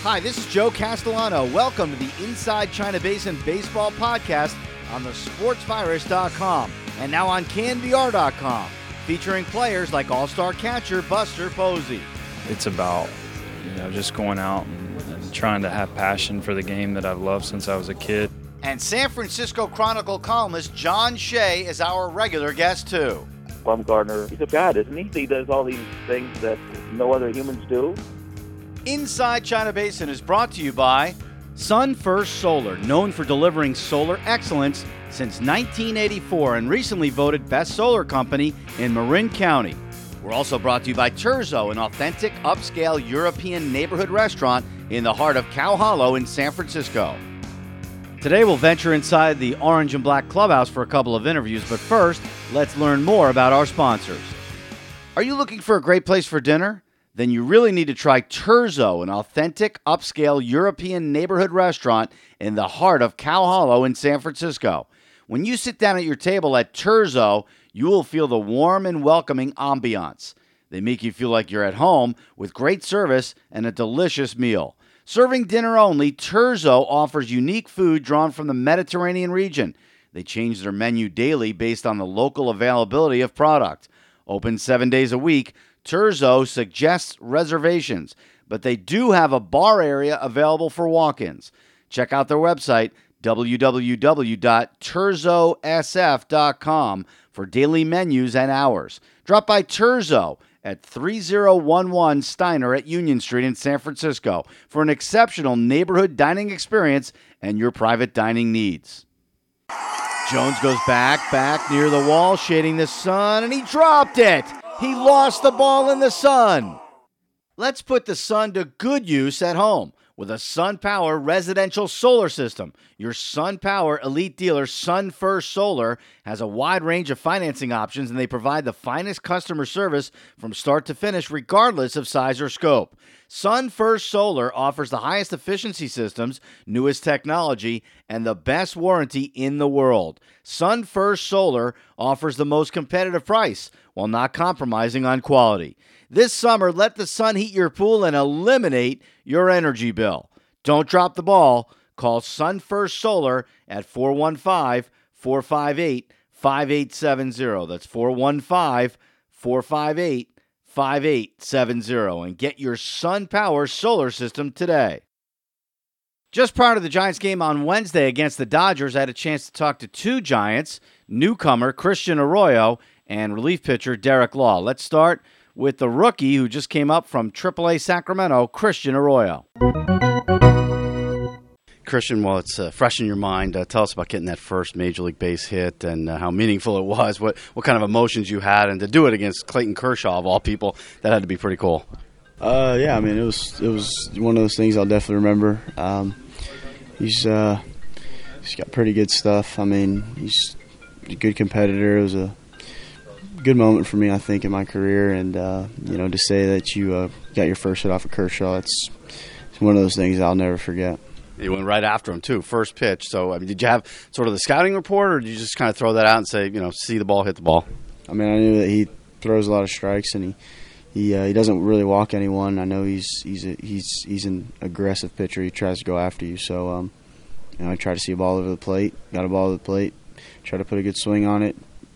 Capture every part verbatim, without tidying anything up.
Hi, this is Joe Castellano. Welcome to the Inside China Basin Baseball Podcast on the sports virus dot com and now on can V R dot com, featuring players like All-Star catcher Buster Posey. It's about, you know, just going out and, and trying to have passion for the game that I've loved since I was a kid. And San Francisco Chronicle columnist John Shea is our regular guest, too. Bumgarner, he's a god, isn't he? He does all these things that no other humans do. Inside China Basin is brought to you by Sun First Solar, known for delivering solar excellence since nineteen eighty-four and recently voted Best Solar Company in Marin County. We're also brought to you by Terzo, an authentic, upscale European neighborhood restaurant in the heart of Cow Hollow in San Francisco. Today we'll venture inside the Orange and Black Clubhouse for a couple of interviews, but first, let's learn more about our sponsors. Are you looking for a great place for dinner? Then you really need to try Terzo, an authentic, upscale European neighborhood restaurant in the heart of Cow Hollow in San Francisco. When you sit down at your table at Terzo, you will feel the warm and welcoming ambiance. They make you feel like you're at home with great service and a delicious meal. Serving dinner only, Terzo offers unique food drawn from the Mediterranean region. They change their menu daily based on the local availability of product. Open seven days a week, Terzo suggests reservations, but they do have a bar area available for walk-ins. Check out their website, w w w dot terzo s f dot com, for daily menus and hours. Drop by Terzo at thirty eleven Steiner at Union Street in San Francisco for an exceptional neighborhood dining experience and your private dining needs. Jones goes back, back near the wall, shading the sun, and he dropped it. He lost the ball in the sun. Let's put the sun to good use at home with a SunPower residential solar system. Your SunPower elite dealer, Sun First Solar, has a wide range of financing options, and they provide the finest customer service from start to finish, regardless of size or scope. Sun First Solar offers the highest efficiency systems, newest technology, and the best warranty in the world. Sun First Solar offers the most competitive price while not compromising on quality. This summer, let the sun heat your pool and eliminate your energy bill. Don't drop the ball. Call Sun First Solar at four one five, four five eight, five eight seven zero. That's four one five, four five eight, five eight seven zero and get your SunPower solar system today. Just prior to the Giants game on Wednesday against the Dodgers, I had a chance to talk to two Giants, newcomer Christian Arroyo and relief pitcher Derek Law. Let's start with the rookie who just came up from triple A Sacramento, Christian Arroyo. Christian, while it's uh, fresh in your mind, uh, tell us about getting that first Major League base hit and uh, how meaningful it was, what what kind of emotions you had, and to do it against Clayton Kershaw, of all people, that had to be pretty cool. Uh, yeah, I mean, it was it was one of those things I'll definitely remember. Um, he's uh, he's got pretty good stuff. I mean, he's a good competitor. It was a good moment for me, I think, in my career, and uh, you know, to say that you uh, got your first hit off of Kershaw, it's, it's one of those things I'll never forget. You went right after him, too, first pitch. So, I mean, did you have sort of the scouting report, or did you just kind of throw that out and say, you know, see the ball, hit the ball? I mean, I knew that he throws a lot of strikes, and he he uh, he doesn't really walk anyone. I know he's he's a, he's he's an aggressive pitcher. He tries to go after you. So, um, you know, I tried to see a ball over the plate, got a ball over the plate, tried to put a good swing on it,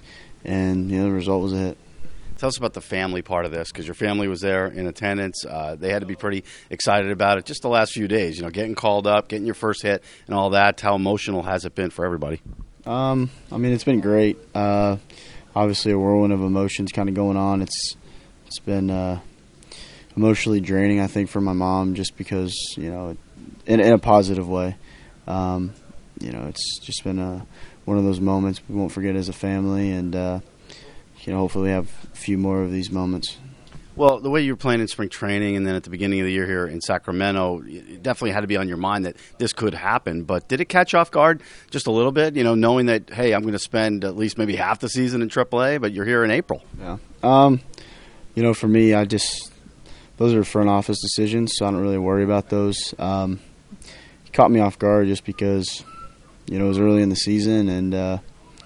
and you know, the result was a hit. Tell us about the family part of this, because your family was there in attendance. Uh, they had to be pretty excited about it just the last few days, you know, getting called up, getting your first hit and all that. How emotional has it been for everybody? Um, I mean, it's been great. Uh, obviously, a whirlwind of emotions kind of going on. It's It's been uh, emotionally draining, I think, for my mom, just because, you know, in, in a positive way. Um, you know, it's just been a, one of those moments we won't forget as a family, and uh, you know, hopefully we have a few more of these moments. Well, the way you were playing in spring training and then at the beginning of the year here in Sacramento, it definitely had to be on your mind that this could happen. But did it catch off guard just a little bit, you know, knowing that, hey, I'm going to spend at least maybe half the season in triple A, but you're here in April? Yeah. Um, you know, for me, I just – those are front office decisions, so I don't really worry about those. Um, it caught me off guard just because, you know, it was early in the season, and uh,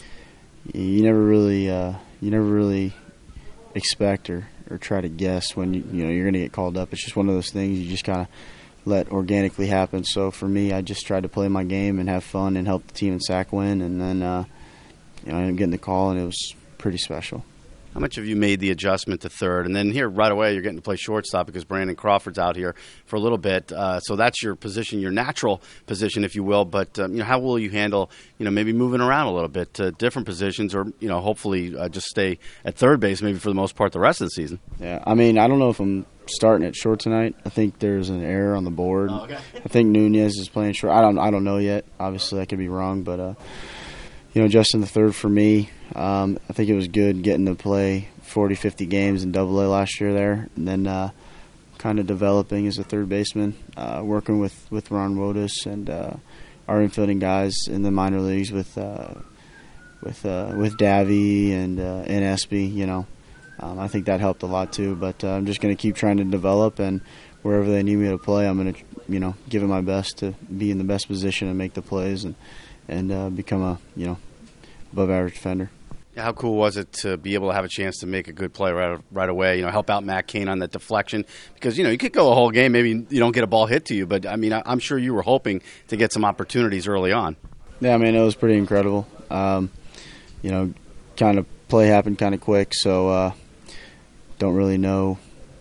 you never really uh, – you never really expect or, or try to guess when you, you know you're going to get called up. It's just one of those things you just kind of let organically happen. So for me, I just tried to play my game and have fun and help the team in sack win, and then uh, you know, I ended up getting the call, and it was pretty special. How much have you made the adjustment to third? And then here right away you're getting to play shortstop because Brandon Crawford's out here for a little bit. Uh, so that's your position, your natural position, if you will. But um, you know, how will you handle, you know, maybe moving around a little bit to different positions, or you know, hopefully uh, just stay at third base maybe for the most part the rest of the season? Yeah, I mean, I don't know if I'm starting at short tonight. I think there's an error on the board. Oh, okay. I think Nunez is playing short. I don't. I don't know yet. Obviously, I could be wrong, but uh, you know, Justin the third for me. Um, I think it was good getting to play forty, fifty games in Double A last year there, and then uh, kind of developing as a third baseman, uh, working with, with Ron Wotus and uh, our infielding guys in the minor leagues with uh, with uh, with Davey and uh, and Espy. You know, um, I think that helped a lot too. But uh, I'm just going to keep trying to develop, and wherever they need me to play, I'm going to you know give it my best to be in the best position and make the plays and and uh, become a you know above average defender. How cool was it to be able to have a chance to make a good play right right away? You know, help out Matt Cain on that deflection, because you know you could go a whole game, maybe you don't get a ball hit to you, but I mean, I'm sure you were hoping to get some opportunities early on. Yeah, I mean, it was pretty incredible. Um, you know, kind of play happened kind of quick, so uh, don't really know.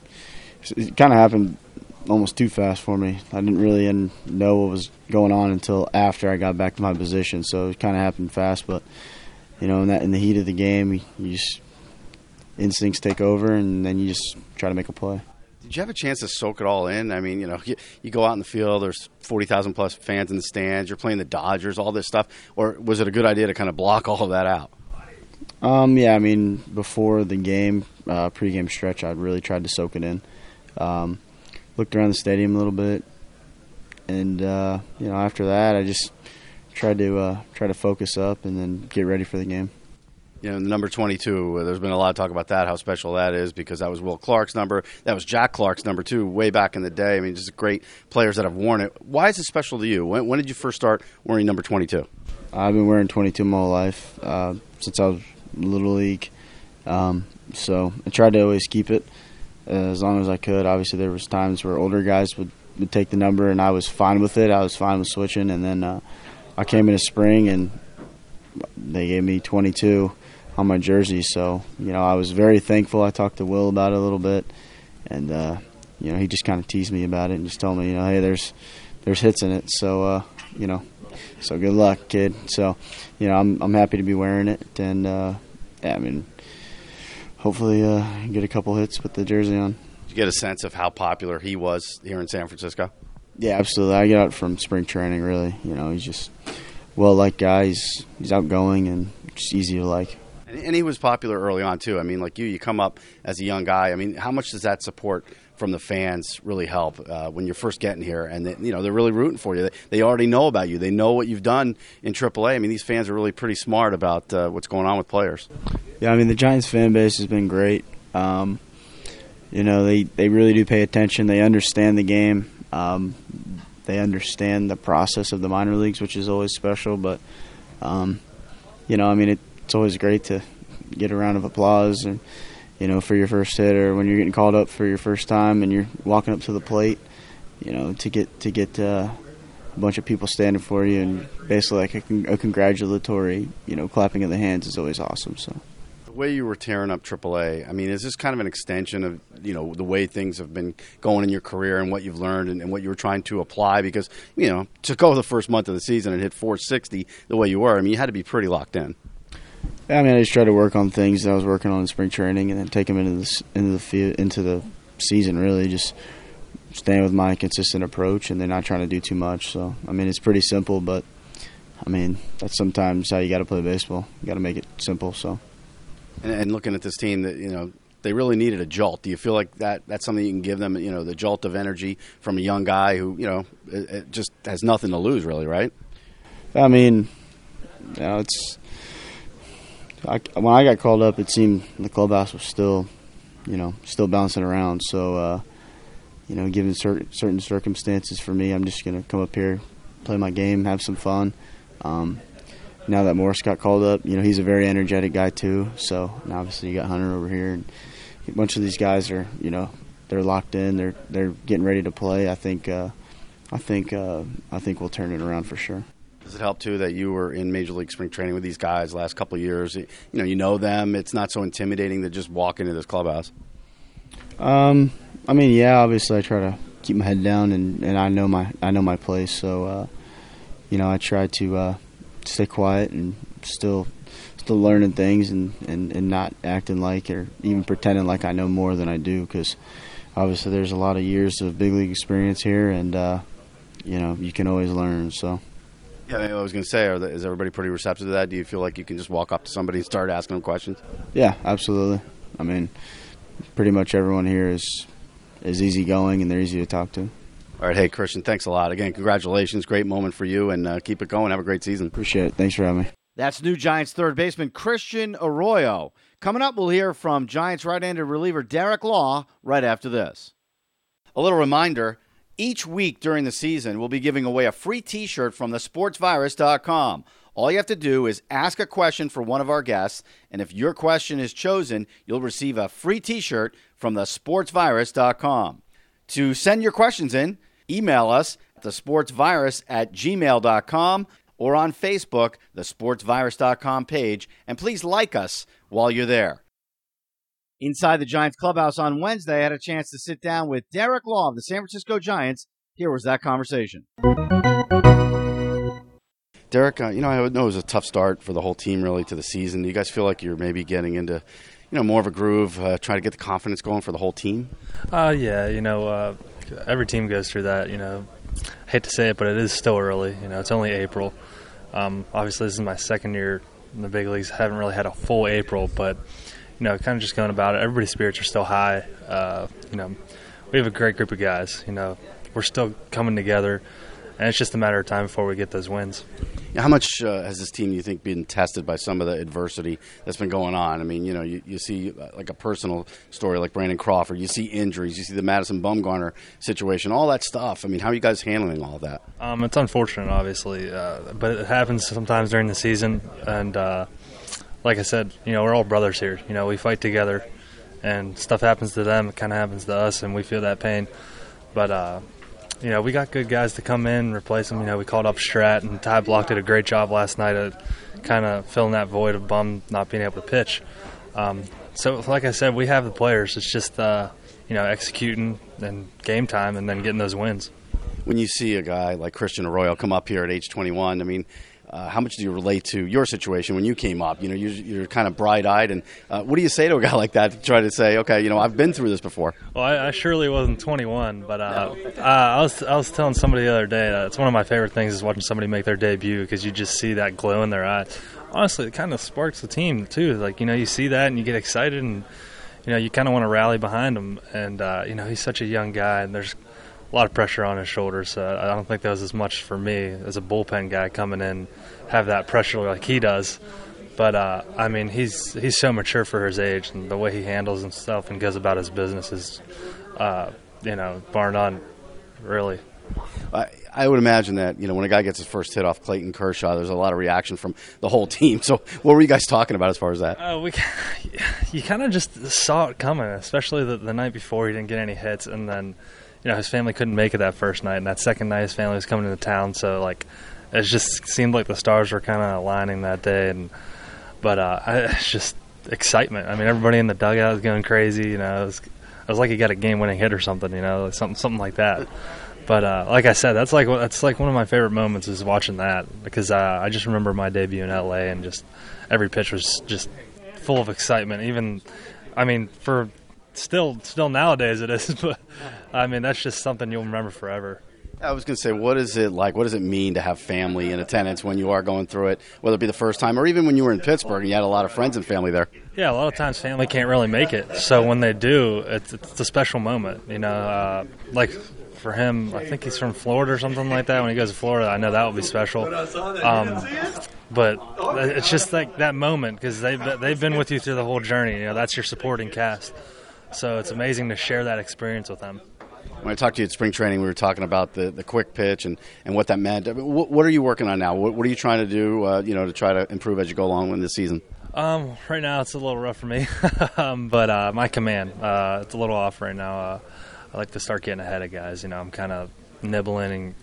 It kind of happened almost too fast for me. I didn't really know what was going on until after I got back to my position, so it kind of happened fast, but. You know, in that in the heat of the game, you, you just instincts take over, and then you just try to make a play. Did you have a chance to soak it all in? I mean, you know, you, you go out in the field. There's forty thousand plus fans in the stands. You're playing the Dodgers, all this stuff. Or was it a good idea to kind of block all of that out? Um, yeah, I mean, before the game, uh, pregame stretch, I really tried to soak it in. Um, looked around the stadium a little bit, and uh, you know, after that, I just. Tried to uh, try to focus up and then get ready for the game. You know, the number twenty-two, there's been a lot of talk about that, how special that is, because that was Will Clark's number. That was Jack Clark's number, too, way back in the day. I mean, just great players that have worn it. Why is it special to you? When, when did you first start wearing number twenty-two? I've been wearing twenty-two my whole life, uh, since I was Little League. Um, so I tried to always keep it uh, as long as I could. Obviously, there was times where older guys would, would take the number, and I was fine with it. I was fine with switching, and then uh, I came in the spring, and they gave me twenty-two on my jersey. So, you know, I was very thankful. I talked to Will about it a little bit, and, uh, you know, he just kind of teased me about it and just told me, you know, hey, there's there's hits in it. So, uh, you know, so good luck, kid. So, you know, I'm I'm happy to be wearing it. And, uh, yeah, I mean, hopefully uh, get a couple hits with the jersey on. Did you get a sense of how popular he was here in San Francisco? Yeah, absolutely. I got it from spring training, really. You know, he's just well-liked guy. He's, he's outgoing and just easy to like. And, and he was popular early on, too. I mean, like you, you come up as a young guy. I mean, how much does that support from the fans really help uh, when you're first getting here? And, they, you know, they're really rooting for you. They, they already know about you. They know what you've done in triple A. I mean, these fans are really pretty smart about uh, what's going on with players. Yeah, I mean, the Giants fan base has been great. Um, you know, they, they really do pay attention. They understand the game. Um, they understand the process of the minor leagues, which is always special. But, um, you know, I mean, it, it's always great to get a round of applause, and you know, for your first hit, or when you're getting called up for your first time and you're walking up to the plate. You know, to get to get uh, a bunch of people standing for you and basically like a, a congratulatory, you know, clapping of the hands is always awesome. So. The way you were tearing up triple A, I mean, is this kind of an extension of, you know, the way things have been going in your career and what you've learned and, and what you were trying to apply? Because, you know, to go the first month of the season and hit four sixty the way you were, I mean, you had to be pretty locked in. Yeah, I mean, I just tried to work on things that I was working on in spring training and then take them into the into the field, into the season. Really, just staying with my consistent approach and then not trying to do too much. So, I mean, it's pretty simple, but I mean, that's sometimes how you got to play baseball. You got to make it simple. So. And, and looking at this team, that you know, they really needed a jolt. Do you feel like that that's something you can give them? You know, the jolt of energy from a young guy who, you know, it, it just has nothing to lose, really, right? I mean, you know, it's. I, when I got called up, it seemed the clubhouse was still, you know, still bouncing around. So, uh, you know, given certain certain circumstances for me, I'm just gonna come up here, play my game, have some fun. Um, Now that Morris got called up, you know, he's a very energetic guy too. So, and obviously you got Hunter over here, and a bunch of these guys are, you know, they're locked in. They're they're getting ready to play. I think, uh, I think uh, I think we'll turn it around for sure. Does it help, too, that you were in Major League Spring Training with these guys the last couple of years? You know, you know them. It's not so intimidating to just walk into this clubhouse. Um, I mean, yeah, obviously I try to keep my head down, and, and I know my I know my place. So, uh, you know, I try to uh, stay quiet and still still learning things and, and, and not acting like or even pretending like I know more than I do, because obviously there's a lot of years of big league experience here, and, uh, you know, you can always learn, so. Yeah, I was going to say, are the, is everybody pretty receptive to that? Do you feel like you can just walk up to somebody and start asking them questions? Yeah, absolutely. I mean, pretty much everyone here is is easygoing, and they're easy to talk to. All right, hey, Christian, thanks a lot. Again, congratulations. Great moment for you, and uh, keep it going. Have a great season. Appreciate it. Thanks for having me. That's new Giants third baseman Christian Arroyo. Coming up, we'll hear from Giants right-handed reliever Derek Law right after this. A little reminder, each week during the season, we'll be giving away a free T-shirt from the sports virus dot com. All you have to do is ask a question for one of our guests, and if your question is chosen, you'll receive a free T-shirt from the sports virus dot com. To send your questions in, email us at the sports virus at gmail dot com or on Facebook, the sports virus dot com page, and please like us while you're there. Inside the Giants clubhouse on Wednesday, I had a chance to sit down with Derek Law of the San Francisco Giants. Here was that conversation. Derek, uh, you know, I know it was a tough start for the whole team, really, to the season. Do you guys feel like you're maybe getting into, you know, more of a groove, uh, trying to get the confidence going for the whole team? Uh, yeah, you know, uh, every team goes through that, you know. I hate to say it, but it is still early. You know, it's only April. Um, obviously, this is my second year in the big leagues. I haven't really had a full April, but you know, kind of just going about it. Everybody's spirits are still high. Uh, you know, we have a great group of guys. You know, we're still coming together, and it's just a matter of time before we get those wins. Yeah, how much uh, has this team, you think, been tested by some of the adversity that's been going on? I mean, you know, you, you see uh, like a personal story like Brandon Crawford. You see injuries. You see the Madison Bumgarner situation, all that stuff. I mean, how are you guys handling all that? Um, it's unfortunate, obviously, uh, but it happens sometimes during the season, and uh, like I said, you know, we're all brothers here. You know, we fight together, and stuff happens to them. It kind of happens to us, and we feel that pain. But, uh, you know, we got good guys to come in and replace them. You know, we called up Strat, and Ty Block did a great job last night of kind of filling that void of Bum not being able to pitch. Um, so, like I said, we have the players. It's just, uh, you know, executing and game time and then getting those wins. When you see a guy like Christian Arroyo come up here at age twenty-one, I mean, Uh, how much do you relate to your situation when you came up? You know, you're, you're kind of bright-eyed, and uh, what do you say to a guy like that to try to say, okay, you know, I've been through this before? Well, I, I surely wasn't twenty-one, but uh, uh, I was I was telling somebody the other day that it's one of my favorite things is watching somebody make their debut because you just see that glow in their eye. Honestly, it kind of sparks the team too. Like, you know, you see that and you get excited, and you know, you kind of want to rally behind him. And uh, you know, he's such a young guy, and there's a lot of pressure on his shoulders. Uh, I don't think that was as much for me as a bullpen guy coming in, have that pressure like he does. But, uh, I mean, he's he's so mature for his age, and the way he handles himself and goes about his business is, uh, you know, bar none, really. I, I would imagine that, you know, when a guy gets his first hit off Clayton Kershaw, there's a lot of reaction from the whole team. So what were you guys talking about as far as that? Uh, we, you kind of just saw it coming, especially the, the night before he didn't get any hits, and then, you know, his family couldn't make it that first night, and that second night his family was coming into town, so, like, it just seemed like the stars were kind of aligning that day. And But uh, I, it's just excitement. I mean, everybody in the dugout was going crazy, you know. It was, it was like he got a game-winning hit or something, you know, like something something like that. But uh, like I said, that's like that's like one of my favorite moments is watching that, because uh, I just remember my debut in L A, and just every pitch was just full of excitement. Even, I mean, for still still nowadays it is, but I mean, that's just something you'll remember forever. I was going to say, what is it like? What does it mean to have family in attendance when you are going through it, whether it be the first time or even when you were in Pittsburgh and you had a lot of friends and family there? Yeah, a lot of times family can't really make it. So when they do, it's, it's a special moment. You know, uh, like for him, I think he's from Florida or something like that. When he goes to Florida, I know that will be special. Um, but it's just like that moment, because they've, they've been with you through the whole journey. You know, that's your supporting cast. So it's amazing to share that experience with them. When I talked to you at spring training, we were talking about the, the quick pitch and, and what that meant. I mean, what, what are you working on now? What, what are you trying to do, uh, you know, to try to improve as you go along in this season? Um, right now it's a little rough for me, um, but uh, my command, uh, it's a little off right now. Uh, I like to start getting ahead of guys. You know, I'm kind of nibbling and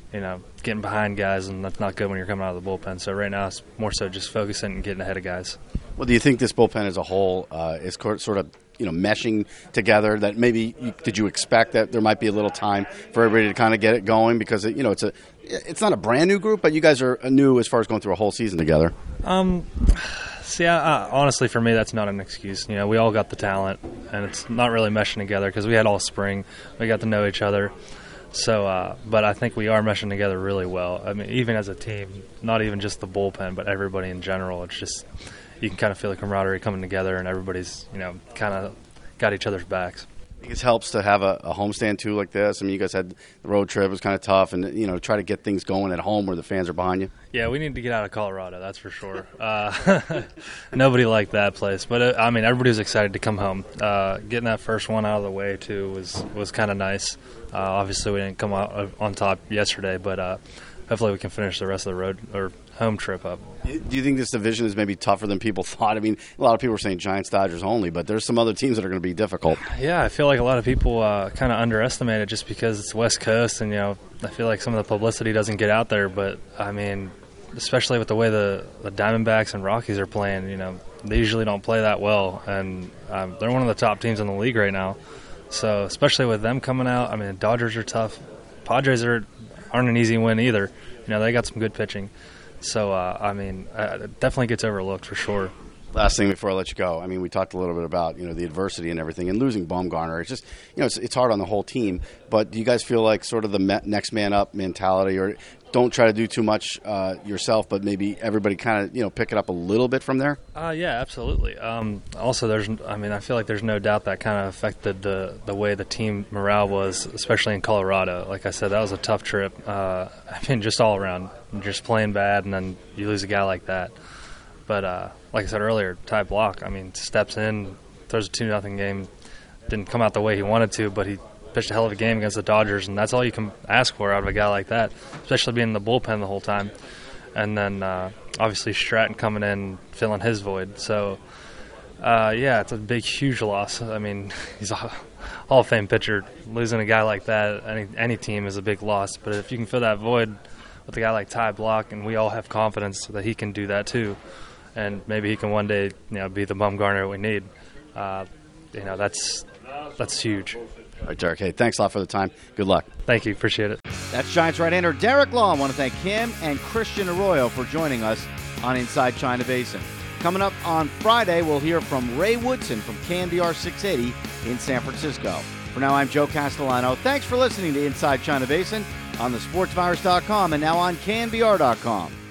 you know, getting behind guys, and that's not good when you're coming out of the bullpen. So right now it's more so just focusing and getting ahead of guys. Well, do you think this bullpen as a whole uh, is sort of, you know, meshing together? That maybe you, did you expect that there might be a little time for everybody to kind of get it going, because it, you know it's a it's not a brand new group, but you guys are new as far as going through a whole season together. Um, see, I, I, honestly, for me, that's not an excuse. You know, we all got the talent, and it's not really meshing together because we had all spring. We got to know each other. So, uh, but I think we are meshing together really well. I mean, even as a team, not even just the bullpen, but everybody in general. It's just you can kind of feel the camaraderie coming together, and everybody's, you know, kind of got each other's backs. I think it helps to have a, a homestand too like this. I mean, you guys had the road trip; it was kind of tough, and you know, try to get things going at home where the fans are behind you. Yeah, we need to get out of Colorado, that's for sure. Uh, nobody liked that place, but uh, I mean, everybody was excited to come home. Uh, getting that first one out of the way too was was kind of nice. Uh, obviously, we didn't come out on top yesterday, but uh, hopefully, we can finish the rest of the road or home trip up. Do you think this division is maybe tougher than people thought? I mean, a lot of people are saying Giants, Dodgers only, but there's some other teams that are going to be difficult. Yeah, I feel like a lot of people uh, kind of underestimate it just because it's West Coast, and you know, I feel like some of the publicity doesn't get out there. But I mean, especially with the way the, the Diamondbacks and Rockies are playing, you know, they usually don't play that well, and um, they're one of the top teams in the league right now. So especially with them coming out, I mean, Dodgers are tough. Padres are aren't an easy win either. You know, they got some good pitching. So, uh, I mean, uh, it definitely gets overlooked for sure. Last thing before I let you go, I mean, we talked a little bit about, you know, the adversity and everything, and losing Bumgarner. It's just, you know, it's, it's hard on the whole team. But do you guys feel like sort of the me- next man up mentality, or don't try to do too much uh, yourself, but maybe everybody kind of, you know, pick it up a little bit from there? Uh, yeah, absolutely. Um, also, there's, I mean, I feel like there's no doubt that kind of affected the the way the team morale was, especially in Colorado. Like I said, that was a tough trip. Uh, I mean, just all around, just playing bad, and then you lose a guy like that. But uh, like I said earlier, Ty Block, I mean, steps in, throws a two nothing game. Didn't come out the way he wanted to, but he pitched a hell of a game against the Dodgers, and that's all you can ask for out of a guy like that, especially being in the bullpen the whole time. And then uh, obviously Stratton coming in, filling his void. So, uh, yeah, it's a big, huge loss. I mean, he's a Hall of Fame pitcher. Losing a guy like that, any, any team is a big loss. But if you can fill that void with a guy like Ty Block, and we all have confidence that he can do that too, and maybe he can one day, you know, be the Bumgarner we need. Uh, you know, that's that's huge. All right, Derek. Hey, thanks a lot for the time. Good luck. Thank you. Appreciate it. That's Giants right-hander Derek Law. I want to thank him and Christian Arroyo for joining us on Inside China Basin. Coming up on Friday, we'll hear from Ray Woodson from K N B R six eighty in San Francisco. For now, I'm Joe Castellano. Thanks for listening to Inside China Basin on the sports virus dot com and now on K N B R dot com.